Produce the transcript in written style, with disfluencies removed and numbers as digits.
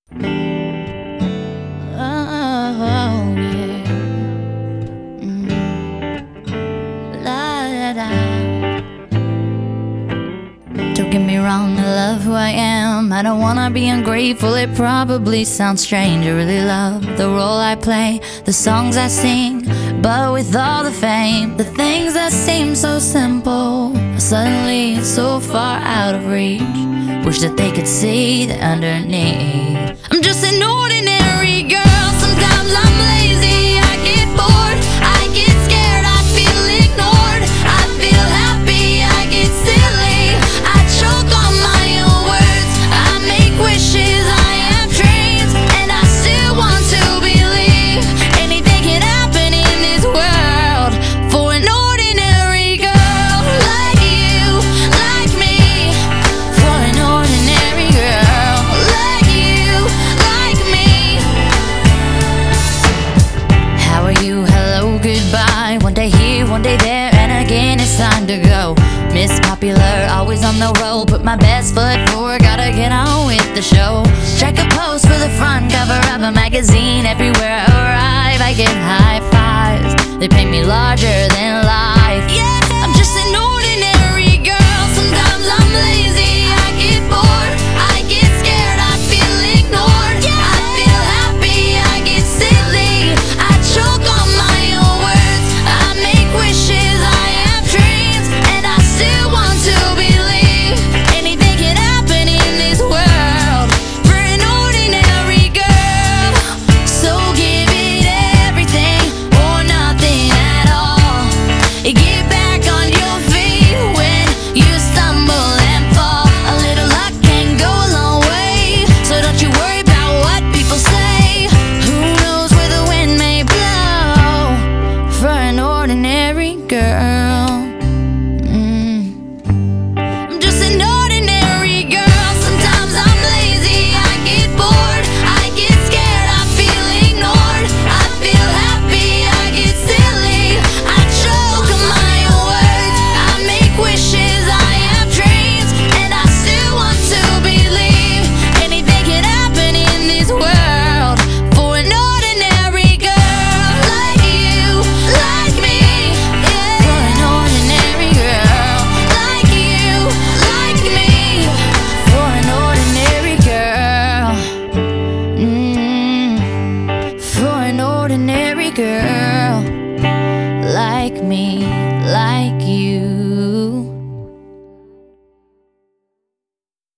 Oh, yeah. La, da, da. Don't get me wrong, I love who I am. I don't wanna be ungrateful, it probably sounds strange. I really love the role I play, the songs I sing. But with all the fame, the things that seem so simple are suddenly so far out of reach. Wish that they could see the underneath. I'm just an ordinary girl. Sometimes I'm lazy, I get bored, I get scared, I feel ignored, I feel happy, I get silly, I choke on my own words, I make wishes, I have dreams, and I still want to believe anything can happen in this world for an ordinary girl like you, like me. For an ordinary girl like you, like me. How are you? Hello, goodbye. One day here, one day there, and again it's time to go. Miss Popular, always on the road. Put my best foot forward, gotta get on with the show. Strike a pose for the front cover of a magazine. Everywhere I arrive, I get high fives. They paint me larger than life.